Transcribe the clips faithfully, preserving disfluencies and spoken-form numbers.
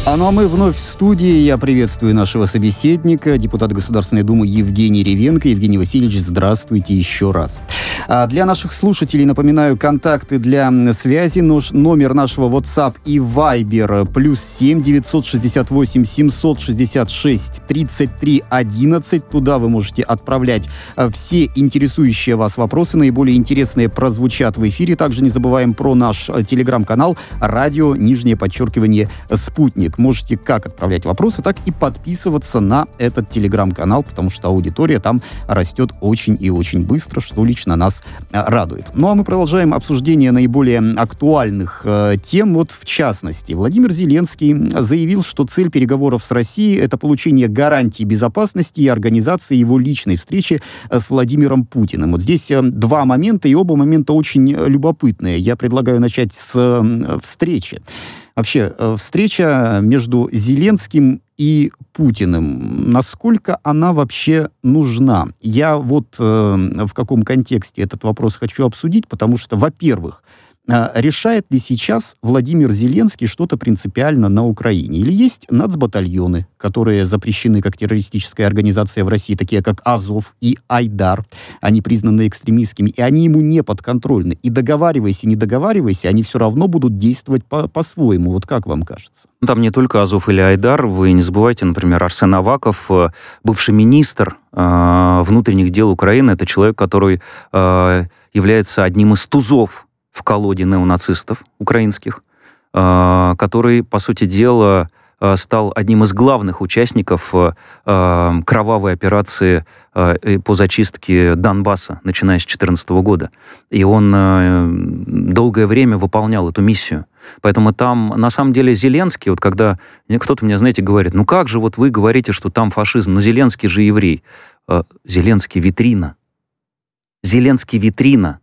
А ну а мы вновь в студии. Я приветствую нашего собеседника, депутата Государственной Думы Евгений Ревенко. Евгений Васильевич, здравствуйте еще раз. А для наших слушателей напоминаю контакты для связи. Нож, номер нашего WhatsApp и Viber плюс семь девятьсот шестьдесят восемь семьсот шестьдесят шесть тридцать три одиннадцать. Туда вы можете отправлять все интересующие вас вопросы. Наиболее интересные прозвучат в эфире. Также не забываем про наш телеграм-канал «Радио, нижнее подчеркивание, Спутник». Можете как отправлять вопросы, так и подписываться на этот телеграм-канал, потому что аудитория там растет очень и очень быстро, что лично нас радует. Ну а мы продолжаем обсуждение наиболее актуальных э, тем. Вот в частности, Владимир Зеленский заявил, что цель переговоров с Россией — это получение гарантий безопасности и организация его личной встречи с Владимиром Путиным. Вот здесь э, два момента, и оба момента очень любопытные. Я предлагаю начать с э, встречи. Вообще, встреча между Зеленским и Путиным, насколько она вообще нужна? Я вот э, в каком контексте этот вопрос хочу обсудить, потому что, во-первых, э, решает ли сейчас Владимир Зеленский что-то принципиально на Украине? Или есть нацбатальоны, которые запрещены как террористическая организация в России, такие как Азов и Айдар, они признаны экстремистскими, и они ему не подконтрольны. И договаривайся, не договаривайся, они все равно будут действовать по- по-своему. Вот как вам кажется? Там не только Азов или Айдар. Вы не забывайте, например, Арсен Аваков, бывший министр э, внутренних дел Украины. Это человек, который э, является одним из тузов в колоде неонацистов украинских, э, который, по сути дела, стал одним из главных участников э, кровавой операции э, по зачистке Донбасса, начиная с две тысячи четырнадцатого года. И он э, долгое время выполнял эту миссию. Поэтому там, на самом деле, Зеленский, вот когда кто-то мне, знаете, говорит, ну как же вот вы говорите, что там фашизм, но Зеленский же еврей. Э, Зеленский витрина. Зеленский витрина.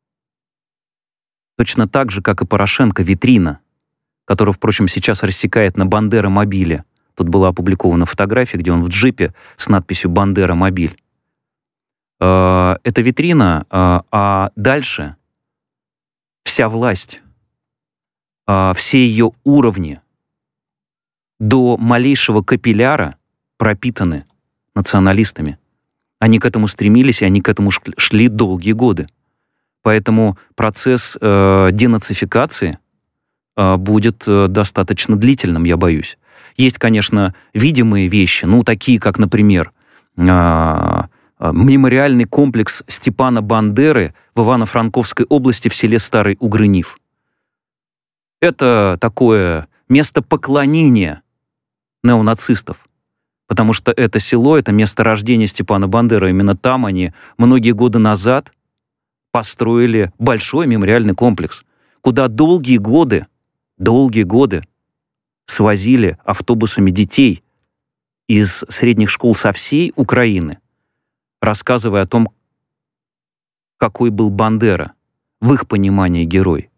Точно так же, как и Порошенко витрина, который, впрочем, сейчас рассекает на Бандера-мобиле. Тут была опубликована фотография, где он в джипе с надписью «Бандера-мобиль». Это витрина, а дальше вся власть, все ее уровни до малейшего капилляра пропитаны националистами. Они к этому стремились, и они к этому шли долгие годы. Поэтому процесс денацификации будет достаточно длительным, я боюсь. Есть, конечно, видимые вещи, ну, такие, как, например, мемориальный комплекс Степана Бандеры в Ивано-Франковской области в селе Старый Угрынив. Это такое место поклонения неонацистов, потому что это село, это место рождения Степана Бандеры. Именно там они многие годы назад построили большой мемориальный комплекс, куда долгие годы Долгие годы свозили автобусами детей из средних школ со всей Украины, рассказывая о том, какой был Бандера, в их понимании герой.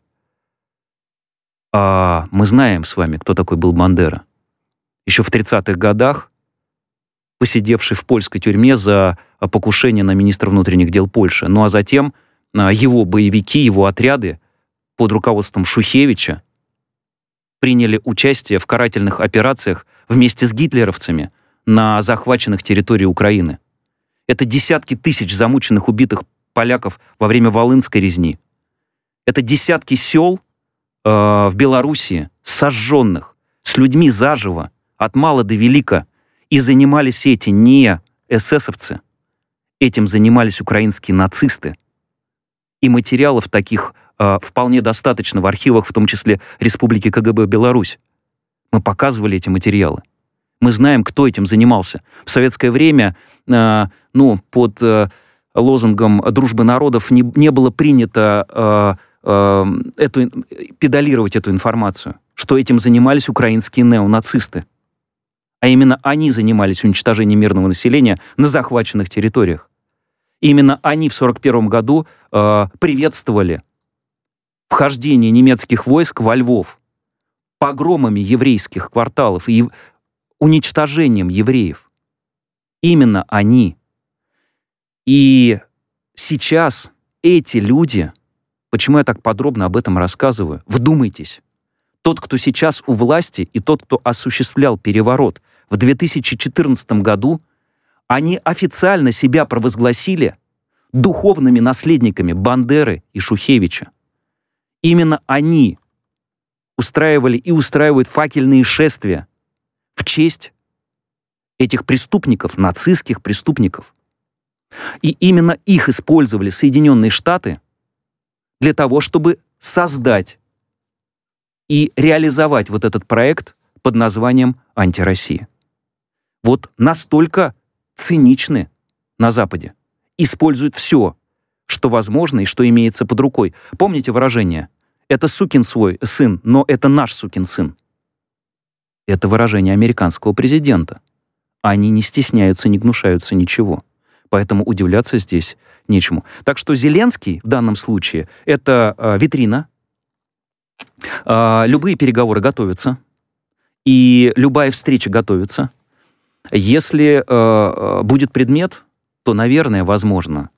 А мы знаем с вами, кто такой был Бандера. Еще в тридцатых годах, посидевший в польской тюрьме за покушение на министра внутренних дел Польши. Ну а затем его боевики, его отряды под руководством Шухевича приняли участие в карательных операциях вместе с гитлеровцами на захваченных территориях Украины. Это десятки тысяч замученных, убитых поляков во время Волынской резни. Это десятки сел э, в Белоруссии, сожженных, с людьми заживо, от мала до велика. И занимались эти не эсэсовцы, этим занимались украинские нацисты. И материалов таких вполне достаточно в архивах, в том числе Республики КГБ Беларусь. Мы показывали эти материалы. Мы знаем, кто этим занимался. В советское время э, ну, под э, лозунгом «дружбы народов» не, не было принято э, э, эту, педалировать эту информацию, что этим занимались украинские неонацисты. А именно они занимались уничтожением мирного населения на захваченных территориях. И именно они в сорок первом году э, приветствовали вхождение немецких войск во Львов погромами еврейских кварталов и уничтожением евреев. Именно они. И сейчас эти люди, почему я так подробно об этом рассказываю, вдумайтесь, Тот, кто сейчас у власти, и тот, кто осуществлял переворот в две тысячи четырнадцатом году, они официально себя провозгласили духовными наследниками Бандеры и Шухевича. Именно они устраивали и устраивают факельные шествия в честь этих преступников, нацистских преступников. И именно их использовали Соединенные Штаты для того, чтобы создать и реализовать вот этот проект под названием «Антироссия». Вот настолько циничны на Западе. Используют все, что возможно и что имеется под рукой. Помните выражение «это сукин свой сын, но это наш сукин сын»? Это выражение американского президента. Они не стесняются, не гнушаются ничего. Поэтому удивляться здесь нечему. Так что Зеленский в данном случае — это э, витрина. Э, любые переговоры готовятся. И любая встреча готовится. Если э, будет предмет, то, наверное, возможно,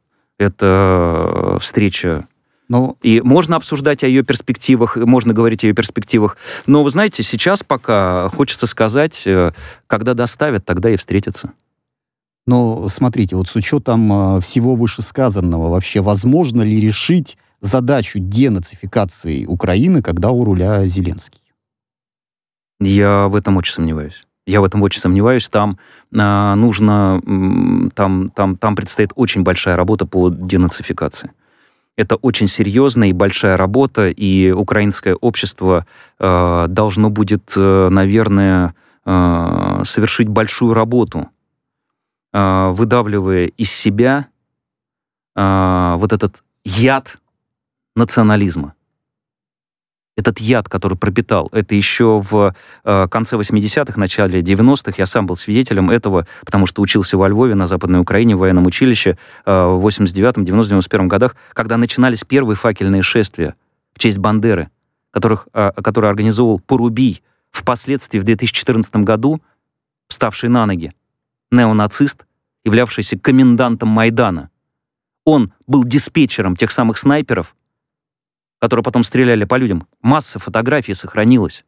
это встреча. Но... И можно обсуждать о ее перспективах, можно говорить о ее перспективах. Но, вы знаете, сейчас пока хочется сказать, когда доставят, тогда и встретятся. Но смотрите, вот с учетом всего вышесказанного, вообще возможно ли решить задачу денацификации Украины, когда у руля Зеленский? Я в этом очень сомневаюсь. Я в этом очень сомневаюсь. Там а, нужно, там, там, там предстоит очень большая работа по денацификации. Это очень серьезная и большая работа, и украинское общество э, должно будет, э, наверное, э, совершить большую работу, э, выдавливая из себя э, вот этот яд национализма. Этот яд, который пропитал, это еще в э, конце восьмидесятых, начале девяностых, я сам был свидетелем этого, потому что учился во Львове, на Западной Украине, в военном училище э, в восемьдесят девятом, девяностом, девяносто первом годах, когда начинались первые факельные шествия в честь Бандеры, которых, э, которые организовывал Порубий, впоследствии в две тысячи четырнадцатом году вставший на ноги неонацист, являвшийся комендантом Майдана. Он был диспетчером тех самых снайперов, которые потом стреляли по людям. Масса фотографий сохранилась.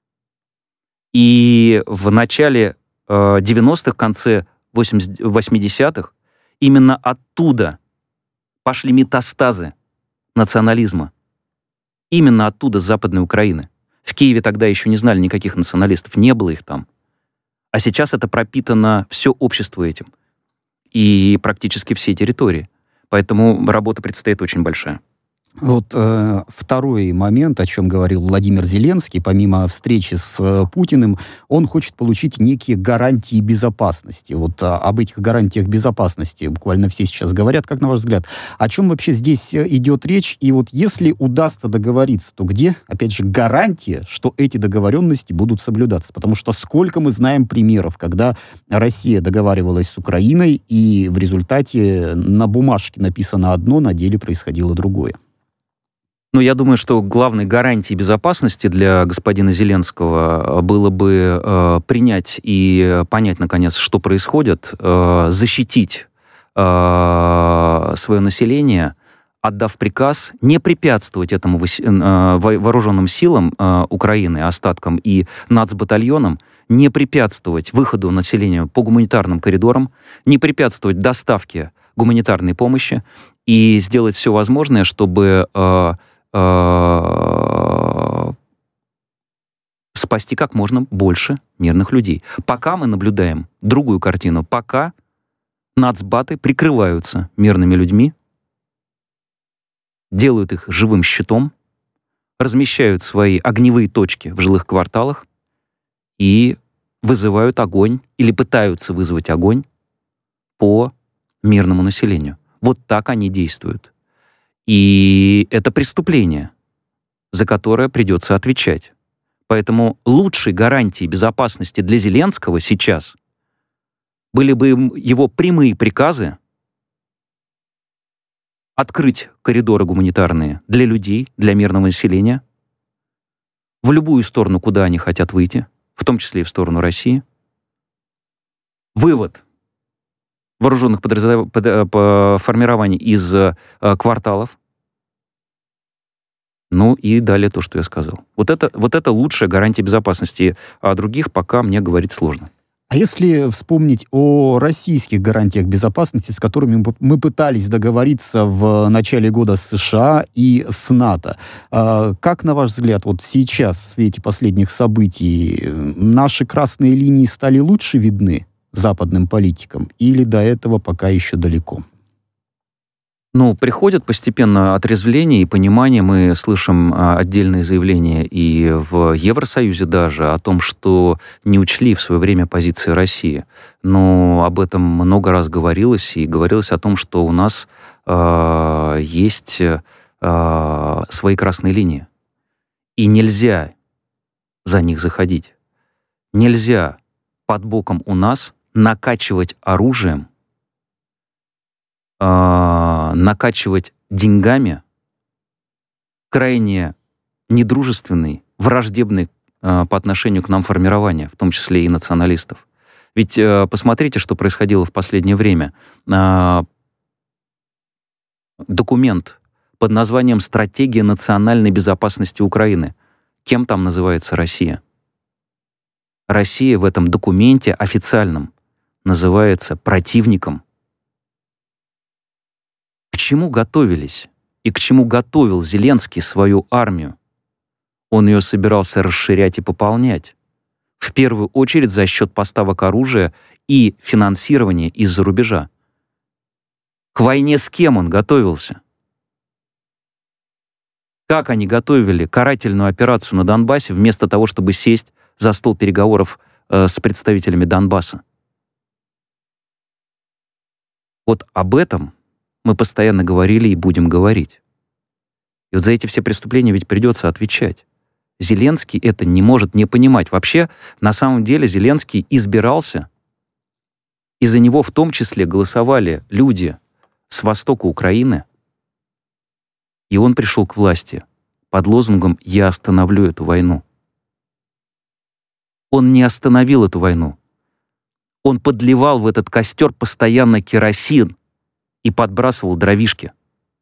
И в начале э, девяностых, в конце восьмидесятых именно оттуда пошли метастазы национализма. Именно оттуда, с Западной Украины. В Киеве тогда еще не знали никаких националистов, не было их там. А сейчас это пропитано все общество этим. И практически все территории. Поэтому работа предстоит очень большая. Вот э, второй момент, о чем говорил Владимир Зеленский, помимо встречи с э, Путиным, он хочет получить некие гарантии безопасности. Вот а, об этих гарантиях безопасности буквально все сейчас говорят. Как на ваш взгляд, о чем вообще здесь идет речь? И вот если удастся договориться, то где, опять же, гарантия, что эти договоренности будут соблюдаться? Потому что сколько мы знаем примеров, когда Россия договаривалась с Украиной, и в результате на бумажке написано одно, на деле происходило другое. Ну, я думаю, что главной гарантией безопасности для господина Зеленского было бы э, принять и понять, наконец, что происходит, э, защитить э, свое население, отдав приказ не препятствовать этому э, вооруженным силам э, Украины, остаткам и нацбатальонам, не препятствовать выходу населения по гуманитарным коридорам, не препятствовать доставке гуманитарной помощи и сделать все возможное, чтобы э, спасти как можно больше мирных людей. Пока мы наблюдаем другую картину. Пока нацбаты прикрываются мирными людьми, делают их живым щитом, размещают свои огневые точки в жилых кварталах и вызывают огонь или пытаются вызвать огонь по мирному населению. Вот так они действуют. И это преступление, за которое придется отвечать. Поэтому лучшей гарантией безопасности для Зеленского сейчас были бы его прямые приказы открыть коридоры гуманитарные для людей, для мирного населения, в любую сторону, куда они хотят выйти, в том числе и в сторону России. Вывод вооруженных подразделений, формирований из э, кварталов, Ну и далее то, что я сказал. Вот это, вот это лучшая гарантия безопасности. А о других пока мне говорить сложно. А если вспомнить о российских гарантиях безопасности, с которыми мы пытались договориться в начале года с США и с НАТО, как, на ваш взгляд, вот сейчас, в свете последних событий, наши красные линии стали лучше видны западным политикам или до этого пока еще далеко? Ну, приходит постепенно отрезвление и понимание. Мы слышим а, отдельные заявления и в Евросоюзе даже о том, что не учли в свое время позиции России. Но об этом много раз говорилось, и говорилось о том, что у нас э, есть э, свои красные линии. И нельзя за них заходить. Нельзя под боком у нас накачивать оружием, накачивать деньгами крайне недружественный, враждебный э, по отношению к нам формирование, в том числе и националистов. Ведь э, посмотрите, что происходило в последнее время. Э, документ под названием «Стратегия национальной безопасности Украины». Кем там называется Россия? Россия в этом документе официальном называется противником. К чему готовились и к чему готовил Зеленский свою армию? Он ее собирался расширять и пополнять. В первую очередь за счет поставок оружия и финансирования из-за рубежа. К войне с кем он готовился? Как они готовили карательную операцию на Донбассе вместо того, чтобы сесть за стол переговоров э, с представителями Донбасса? Вот об этом мы постоянно говорили и будем говорить. И вот за эти все преступления ведь придется отвечать. Зеленский это не может не понимать. Вообще, на самом деле, Зеленский избирался, и за него в том числе голосовали люди с востока Украины, и он пришел к власти под лозунгом «Я остановлю эту войну». Он не остановил эту войну. Он подливал в этот костер постоянно керосин и подбрасывал дровишки.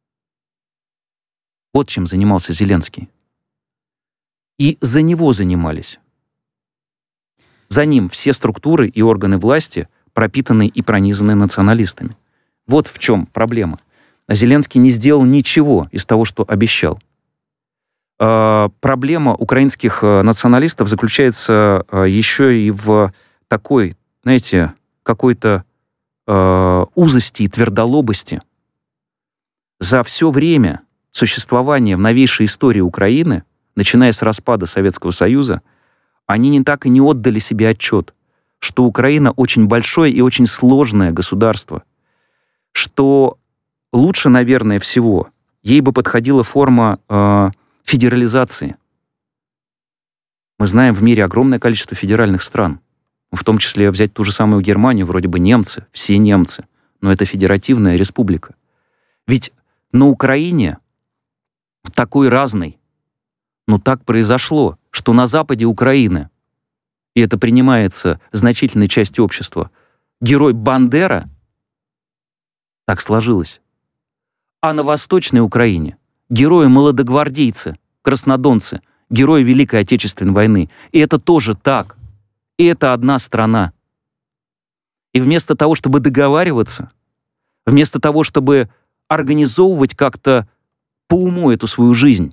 Вот чем занимался Зеленский. И за него занимались. За ним все структуры и органы власти пропитаны и пронизаны националистами. Вот в чем проблема. Зеленский не сделал ничего из того, что обещал. Э, проблема украинских националистов заключается э, еще и в такой, знаете, какой-то э, узости и твердолобости. За все время существования в новейшей истории Украины, начиная с распада Советского Союза, они не так и не отдали себе отчет, что Украина очень большое и очень сложное государство, что лучше, наверное, всего ей бы подходила форма э, федерализации. Мы знаем в мире огромное количество федеральных стран, в том числе взять ту же самую Германию, вроде бы немцы, все немцы, но это федеративная республика. Ведь на Украине такой разный, но так произошло, что на западе Украины, и это принимается значительной частью общества, герой Бандера, так сложилось. А на восточной Украине герои-молодогвардейцы, краснодонцы, герои Великой Отечественной войны. И это тоже так. И это одна страна. И вместо того, чтобы договариваться, вместо того, чтобы организовывать как-то по уму эту свою жизнь,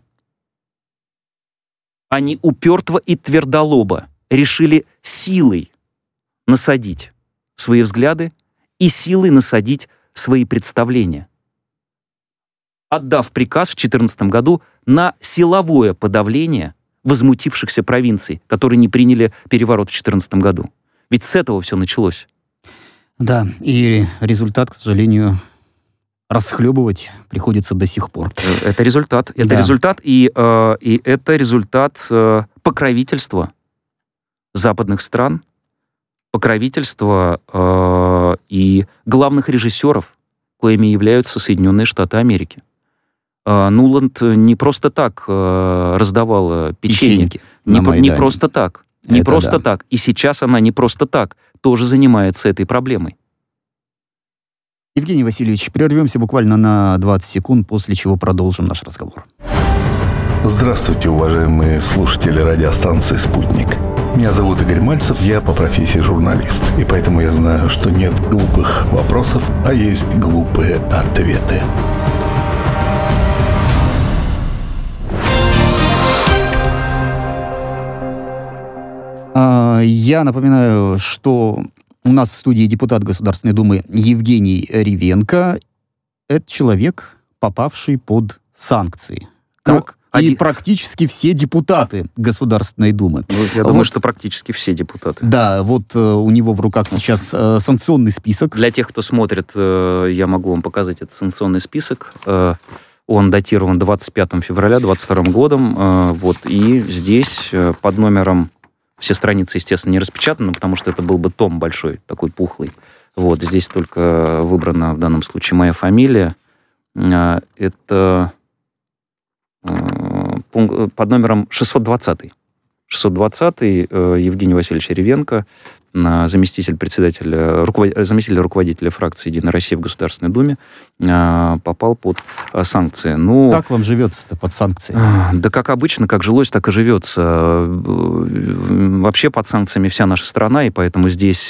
они упертво и твердолобо решили силой насадить свои взгляды и силой насадить свои представления, отдав приказ в две тысячи четырнадцатом году на силовое подавление возмутившихся провинций, которые не приняли переворот в две тысячи четырнадцатом году. Ведь с этого все началось. Да, и результат, к сожалению, расхлебывать приходится до сих пор. Это результат. Это да. результат, и, э, и это результат э, покровительства западных стран, покровительства э, и главных режиссеров, коими являются Соединенные Штаты Америки. Э, Нуланд не просто так э, раздавал печенье. Не, не просто так. Не это просто да. так. И сейчас она не просто так тоже занимается этой проблемой. Евгений Васильевич, прервемся буквально на двадцать секунд, после чего продолжим наш разговор. Здравствуйте, уважаемые слушатели радиостанции «Спутник». Меня зовут Игорь Мальцев, я по профессии журналист. И поэтому я знаю, что нет глупых вопросов, а есть глупые ответы. Я напоминаю, что у нас в студии депутат Государственной Думы Евгений Ревенко. Это человек, попавший под санкции. Как ну, и один... практически все депутаты Государственной Думы. Ну, я думаю, вот, что практически все депутаты. Да, вот э, у него в руках сейчас э, санкционный список. Для тех, кто смотрит, э, я могу вам показать этот санкционный список. Э, он датирован двадцать пятого февраля двадцать вторым годом. Э, вот, и здесь э, под номером... Все страницы, естественно, не распечатаны, потому что это был бы том большой, такой пухлый. Вот, здесь только выбрана в данном случае моя фамилия. Это пункт под номером шестьсот двадцатый. шестьсот двадцатый Евгений Васильевич Ревенко, заместитель председателя, руковод... заместитель руководителя фракции «Единая Россия» в Государственной Думе, попал под санкции. Ну, как вам живется-то под санкции? Да как обычно, как жилось, так и живется. Вообще под санкциями вся наша страна, и поэтому здесь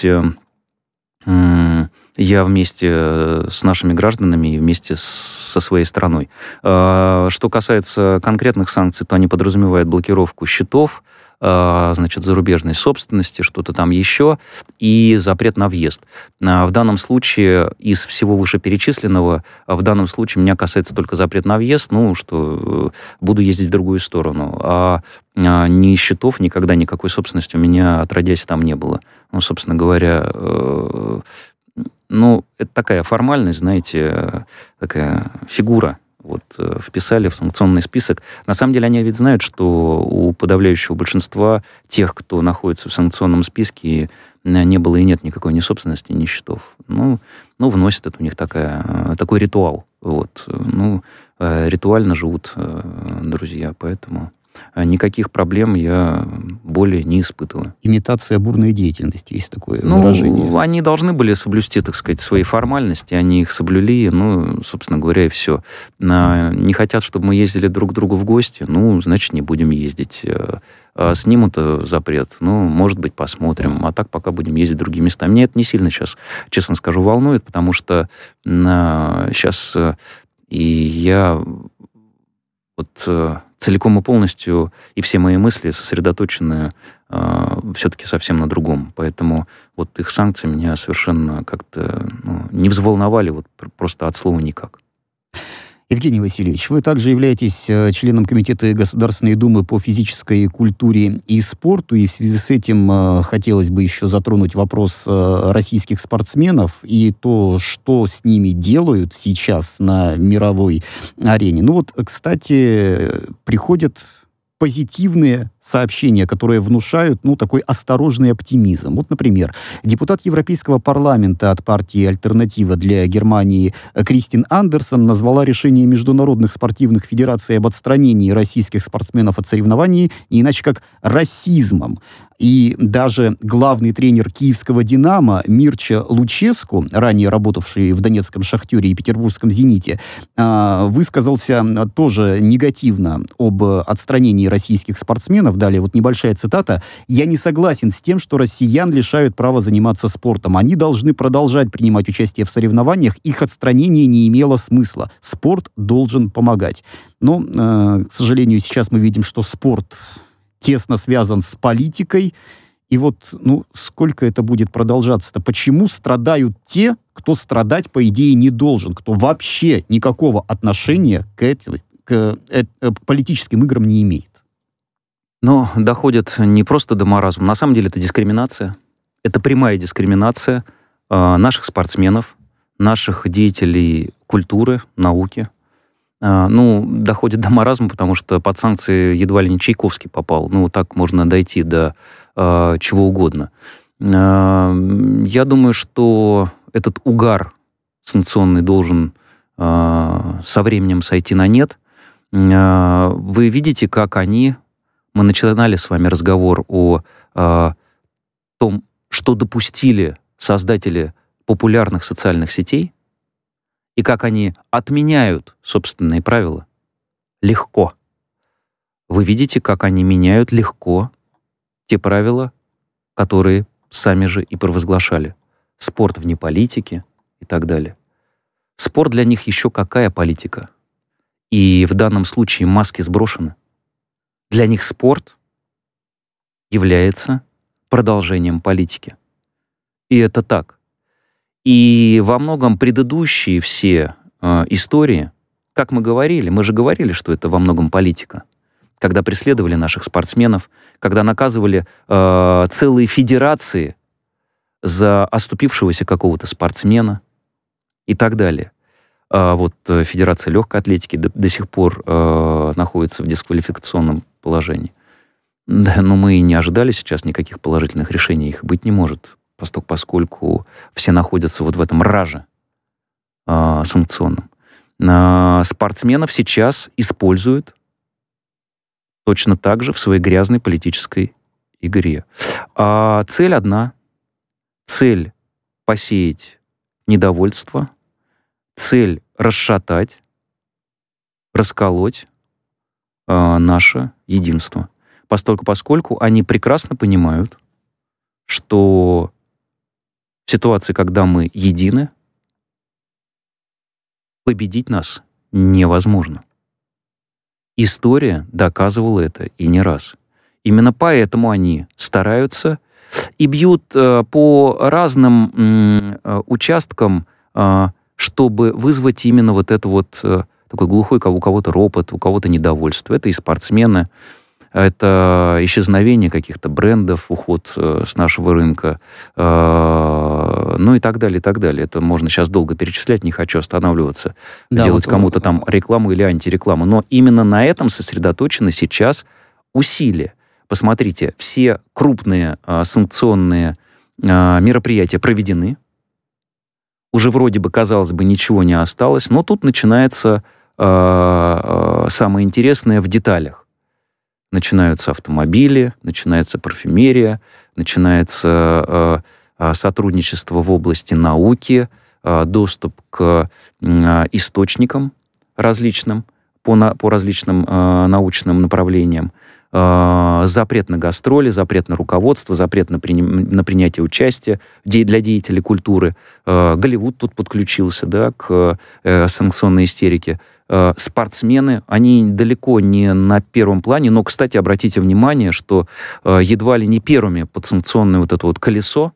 я вместе с нашими гражданами и вместе со своей страной. Что касается конкретных санкций, то они подразумевают блокировку счетов, значит, зарубежной собственности, что-то там еще, и запрет на въезд. В данном случае, из всего вышеперечисленного, в данном случае меня касается только запрет на въезд, ну, что буду ездить в другую сторону. А ни счетов, никогда никакой собственности у меня, отродясь, там не было. Ну, собственно говоря, ну, это такая формальность, знаете, такая фигура. Вот, вписали в санкционный список. На самом деле они ведь знают, что у подавляющего большинства тех, кто находится в санкционном списке, не было и нет никакой ни собственности, ни счетов. Ну, ну вносит это у них такая, такой ритуал. Вот. Ну, ритуально живут друзья, поэтому никаких проблем я более не испытываю. Имитация бурной деятельности, есть такое ну, выражение. Они должны были соблюсти, так сказать, свои формальности, они их соблюли, ну, собственно говоря, и все. Не хотят, чтобы мы ездили друг к другу в гости, ну, значит, не будем ездить. А снимут запрет, ну, может быть, посмотрим. А так пока будем ездить в другие места. Меня это не сильно сейчас, честно скажу, волнует, потому что сейчас и я вот целиком и полностью, и все мои мысли сосредоточены э, все-таки совсем на другом. Поэтому вот их санкции меня совершенно как-то ну, не взволновали, вот просто от слова никак. Евгений Васильевич, вы также являетесь членом Комитета Государственной Думы по физической культуре и спорту, и в связи с этим э, хотелось бы еще затронуть вопрос э, российских спортсменов и то, что с ними делают сейчас на мировой арене. Ну вот, кстати, приходят позитивные сообщения, которые внушают, ну, такой осторожный оптимизм. Вот, например, депутат Европейского парламента от партии «Альтернатива для Германии» Кристин Андерсон назвала решение международных спортивных федераций об отстранении российских спортсменов от соревнований не иначе как расизмом. И даже главный тренер киевского «Динамо» Мирча Луческу, ранее работавший в донецком «Шахтере» и петербургском «Зените», высказался тоже негативно об отстранении российских спортсменов. Далее вот небольшая цитата. «Я не согласен с тем, что россиян лишают права заниматься спортом. Они должны продолжать принимать участие в соревнованиях. Их отстранение не имело смысла. Спорт должен помогать». Но, к сожалению, сейчас мы видим, что спорт тесно связан с политикой. И вот, ну, сколько это будет продолжаться-то? Почему страдают те, кто страдать, по идее, не должен, кто вообще никакого отношения к, этим, к, к политическим играм не имеет? Но доходит не просто до маразма. На самом деле это дискриминация. Это прямая дискриминация э, наших спортсменов, наших деятелей культуры, науки. Э, ну, доходит до маразма, потому что под санкции едва ли не Чайковский попал. Ну, так можно дойти до э, чего угодно. Э, я думаю, что этот угар санкционный должен э, со временем сойти на нет. Э, вы видите, как они... Мы начинали с вами разговор о э, том, что допустили создатели популярных социальных сетей и как они отменяют собственные правила легко. вы видите, как они меняют легко те правила, которые сами же и провозглашали. Спорт вне политики и так далее. Спорт для них еще какая политика? И в данном случае маски сброшены. Для них спорт является продолжением политики. И это так. И во многом предыдущие все э, истории, как мы говорили, мы же говорили, что это во многом политика. Когда преследовали наших спортсменов, когда наказывали э, целые федерации за оступившегося какого-то спортсмена и так далее. А вот Федерация легкой атлетики до, до сих пор э, находится в дисквалификационном положении. Да, но мы и не ожидали сейчас никаких положительных решений, их быть не может, поскольку все находятся вот в этом раже э, санкционном. А спортсменов сейчас используют точно так же в своей грязной политической игре. А цель одна. Цель посеять недовольство, цель расшатать, расколоть э, наше единство. Поскольку, поскольку они прекрасно понимают, что в ситуации, когда мы едины, победить нас невозможно. История доказывала это и не раз. Именно поэтому они стараются и бьют э, по разным э, участкам, э, чтобы вызвать именно вот это вот э, такой глухой у кого-то ропот, у кого-то недовольство. Это и спортсмены, это исчезновение каких-то брендов, уход э, с нашего рынка, э, ну и так далее, и так далее. Это можно сейчас долго перечислять, не хочу останавливаться, да, делать вот, кому-то там рекламу или антирекламу. Но именно на этом сосредоточены сейчас усилия. Посмотрите, все крупные э, санкционные э, мероприятия проведены. Уже вроде бы, казалось бы, ничего не осталось, но тут начинается э, э, самое интересное в деталях. Начинаются автомобили, начинается парфюмерия, начинается э, сотрудничество в области науки, э, доступ к э, источникам различным, по, на, по различным э, научным направлениям, э, запрет на гастроли, запрет на руководство, запрет на, при, на принятие участия де, для деятелей культуры. Э, Голливуд тут подключился, да, к э, санкционной истерике. Э, спортсмены, они далеко не на первом плане, но, кстати, обратите внимание, что э, едва ли не первыми под санкционное вот это вот колесо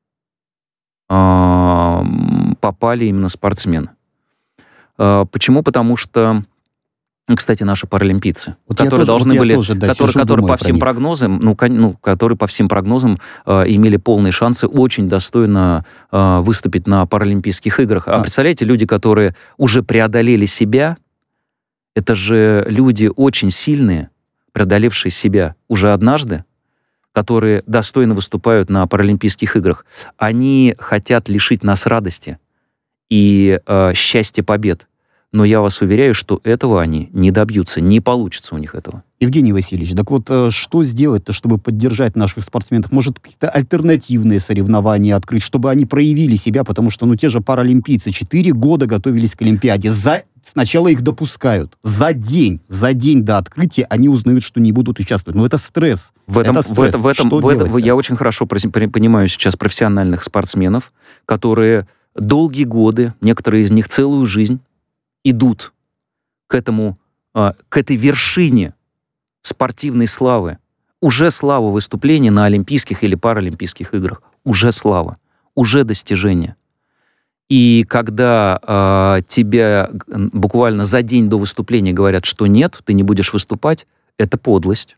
э, попали именно спортсмены. Э, почему? Потому что, кстати, наши паралимпийцы, вот которые тоже, должны вот были, тоже, да, которые, которые по всем прогнозам, ну, ну, которые по всем прогнозам э, имели полные шансы очень достойно э, выступить на Паралимпийских играх. А, а представляете, люди, которые уже преодолели себя, это же люди очень сильные, преодолевшие себя уже однажды, которые достойно выступают на Паралимпийских играх. Они хотят лишить нас радости и э, счастья побед. Но я вас уверяю, что этого они не добьются, не получится у них этого. Евгений Васильевич, так вот, что сделать-то, чтобы поддержать наших спортсменов? Может, какие-то альтернативные соревнования открыть, чтобы они проявили себя, потому что, ну, те же паралимпийцы четыре года готовились к Олимпиаде. За... Сначала их допускают. За день, за день до открытия они узнают, что не будут участвовать. Но это стресс. В этом, это стресс. В этом, в этом, в этом, я очень хорошо понимаю сейчас профессиональных спортсменов, которые долгие годы, некоторые из них целую жизнь, идут к этому, к этой вершине спортивной славы. Уже слава выступления на Олимпийских или Паралимпийских играх. Уже слава. Уже достижение. И когда э, тебя буквально за день до выступления говорят, что нет, ты не будешь выступать, это подлость.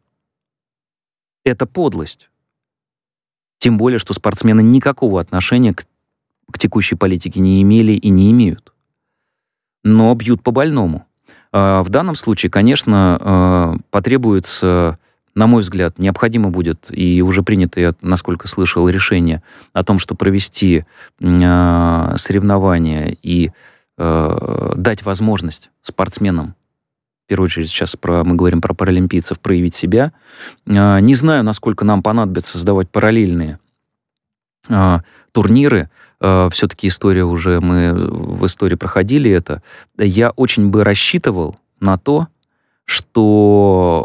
Это подлость. Тем более, что спортсмены никакого отношения к, к текущей политике не имели и не имеют. Но бьют по больному. Э, в данном случае, конечно, э, потребуется, на мой взгляд, необходимо будет, и уже принято, я, насколько слышал, решение о том, что провести э, соревнования и э, дать возможность спортсменам, в первую очередь сейчас про, мы говорим про паралимпийцев, проявить себя. Э, не знаю, насколько нам понадобится создавать параллельные э, турниры. Э, все-таки история уже, мы в истории проходили это. Я очень бы рассчитывал на то, что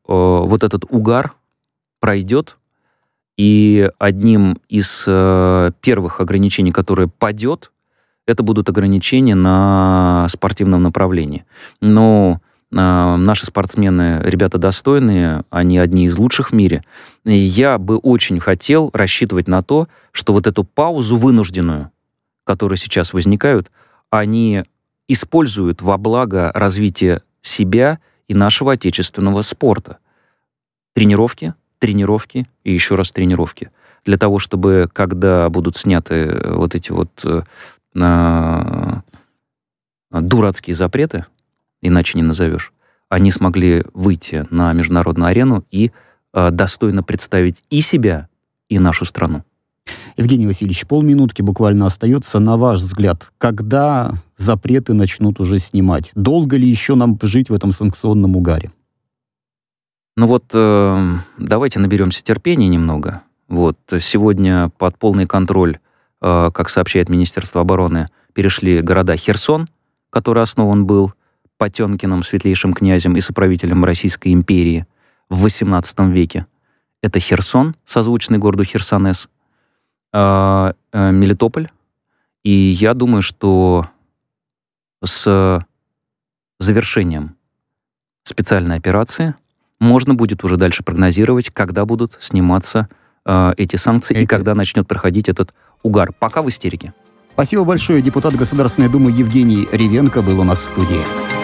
вот этот угар пройдет, и одним из э, первых ограничений, которое падет, это будут ограничения на спортивном направлении. Но э, наши спортсмены, ребята достойные, они одни из лучших в мире. И я бы очень хотел рассчитывать на то, что вот эту паузу вынужденную, которая сейчас возникает, они используют во благо развития себя и нашего отечественного спорта. Тренировки, тренировки и еще раз тренировки. Для того, чтобы, когда будут сняты вот эти вот э, дурацкие запреты, иначе не назовешь, они смогли выйти на международную арену и э, достойно представить и себя, и нашу страну. Евгений Васильевич, полминутки буквально остается. На ваш взгляд, когда запреты начнут уже снимать? Долго ли еще нам жить в этом санкционном угаре? Ну вот, э, давайте наберемся терпения немного. Вот, сегодня под полный контроль, э, как сообщает Министерство обороны, перешли города Херсон, который основан был Потемкиным, светлейшим князем и соправителем Российской империи в восемнадцатом веке. Это Херсон, созвучный городу Херсонес, э, э, Мелитополь. И я думаю, что с завершением специальной операции можно будет уже дальше прогнозировать, когда будут сниматься э, эти санкции Это... и когда начнет проходить этот угар. Пока в истерике. Спасибо большое. Депутат Государственной Думы Евгений Ревенко был у нас в студии.